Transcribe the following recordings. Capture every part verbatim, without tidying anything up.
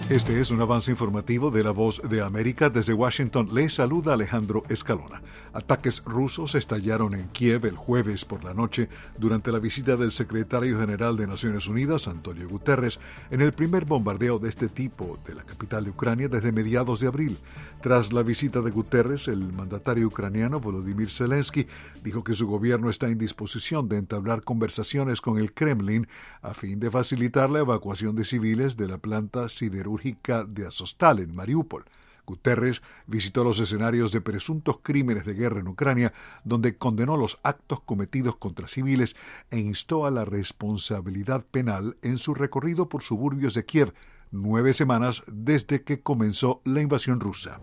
Este es un avance informativo de La Voz de América. Desde Washington le saluda Alejandro Escalona. Ataques rusos estallaron en Kiev el jueves por la noche durante la visita del secretario general de Naciones Unidas, Antonio Guterres, en el primer bombardeo de este tipo de la capital de Ucrania desde mediados de abril. Tras la visita de Guterres, el mandatario ucraniano Volodymyr Zelensky dijo que su gobierno está en disposición de entablar conversaciones con el Kremlin a fin de facilitar la evacuación de civiles de la planta siderúrgica de Azovstal en Mariupol. Guterres visitó los escenarios de presuntos crímenes de guerra en Ucrania, donde condenó los actos cometidos contra civiles e instó a la responsabilidad penal en su recorrido por suburbios de Kiev, nueve semanas desde que comenzó la invasión rusa.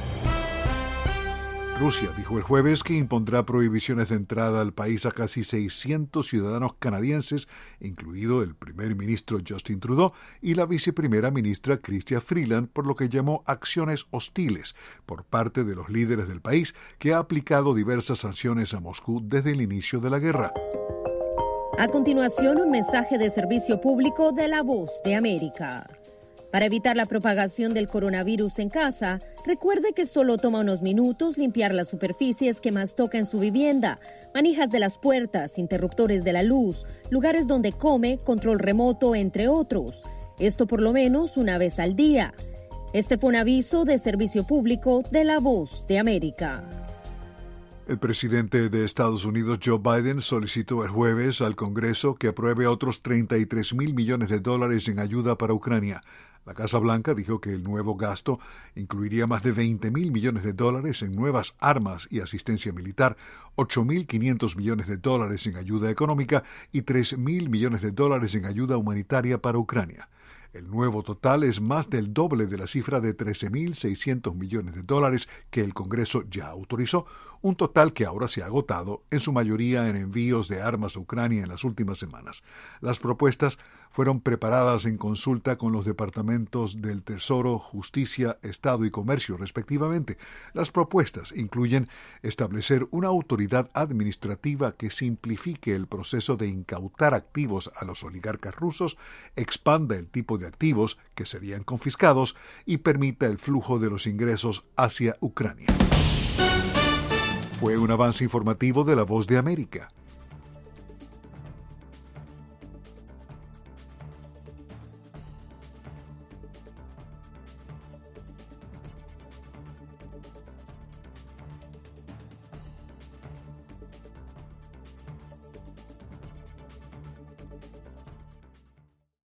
Rusia dijo el jueves que impondrá prohibiciones de entrada al país a casi seiscientos ciudadanos canadienses, incluido el primer ministro Justin Trudeau y la viceprimera ministra Chrystia Freeland, por lo que llamó acciones hostiles por parte de los líderes del país, que ha aplicado diversas sanciones a Moscú desde el inicio de la guerra. A continuación, un mensaje de servicio público de La Voz de América. Para evitar la propagación del coronavirus en casa, recuerde que solo toma unos minutos limpiar las superficies que más toca en su vivienda, manijas de las puertas, interruptores de la luz, lugares donde come, control remoto, entre otros. Esto por lo menos una vez al día. Este fue un aviso de servicio público de La Voz de América. El presidente de Estados Unidos, Joe Biden, solicitó el jueves al Congreso que apruebe otros treinta y tres mil millones de dólares en ayuda para Ucrania. La Casa Blanca dijo que el nuevo gasto incluiría más de veinte mil millones de dólares en nuevas armas y asistencia militar, ocho mil quinientos millones de dólares en ayuda económica y tres mil millones de dólares en ayuda humanitaria para Ucrania. El nuevo total es más del doble de la cifra de trece mil seiscientos millones de dólares que el Congreso ya autorizó, un total que ahora se ha agotado, en su mayoría en envíos de armas a Ucrania en las últimas semanas. Las propuestas fueron preparadas en consulta con los departamentos del Tesoro, Justicia, Estado y Comercio, respectivamente. Las propuestas incluyen establecer una autoridad administrativa que simplifique el proceso de incautar activos a los oligarcas rusos, expanda el tipo de activos que serían confiscados y permita el flujo de los ingresos hacia Ucrania. Fue un avance informativo de La Voz de América.